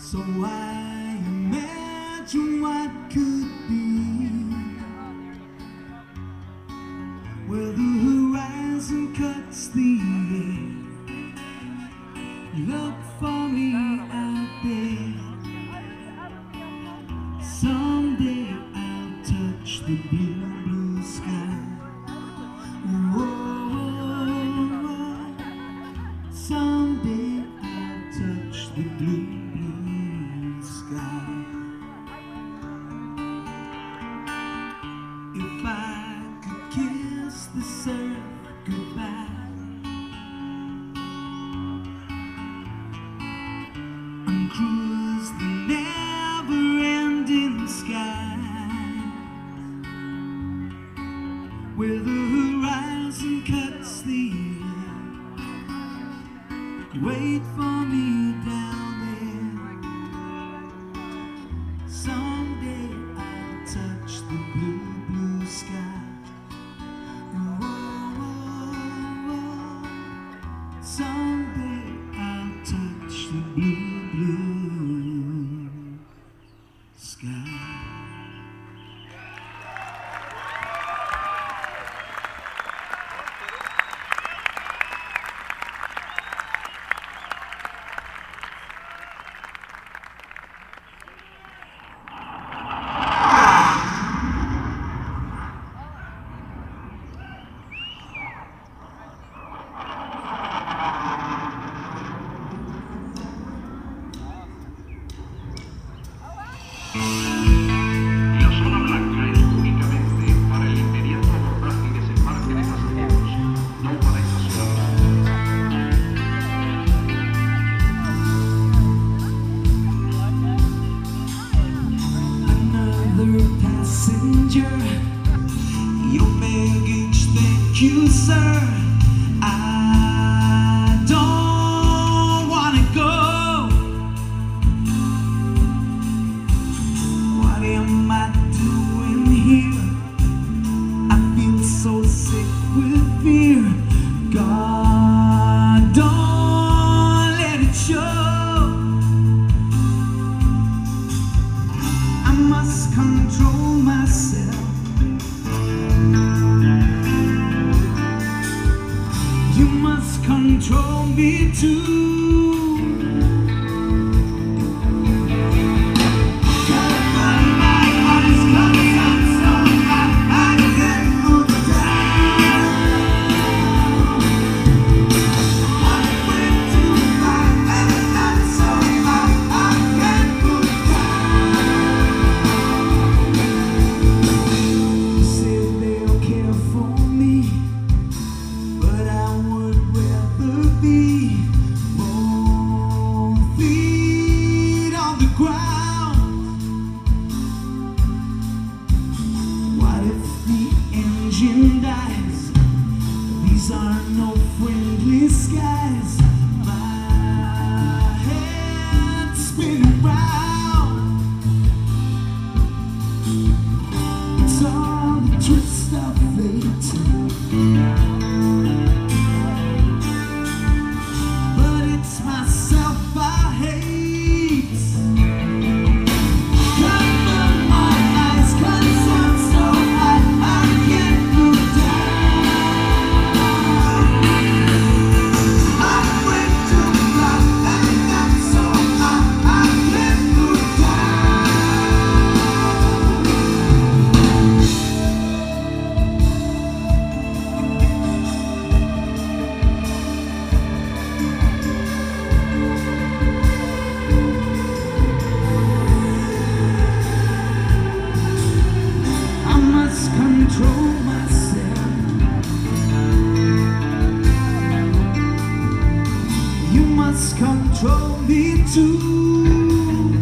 So I imagine what could be, where the horizon cuts the air. Look for me out there. Someday I'll touch the blue, blue sky. Whoa, someday I'll touch the blue, blue sky. If I could kiss this earth goodbye and cruise the never-ending sky, where the horizon cuts the air, wait for me down there. Someday I'll touch the blue, blue sky. Whoa, whoa, whoa. Someday I'll touch the blue, blue sky. La zona blanca es únicamente para el inmediato abordaje y desembarque de pasajeros, no para estacionamiento. Another passenger, your baggage, thank you, sir. I don't wanna go. What am I doing here? I feel so sick with fear. God, don't let it show. I must control myself. You must control me too. Dies. These are no friendly skies. My head's spinning round. It's all the twist of fate, but it's myself I hate. Cover my eyes 'cause I'm so high I can't look down. I went to fly and I'm so high I can't look down. I must control myself. You must control me too.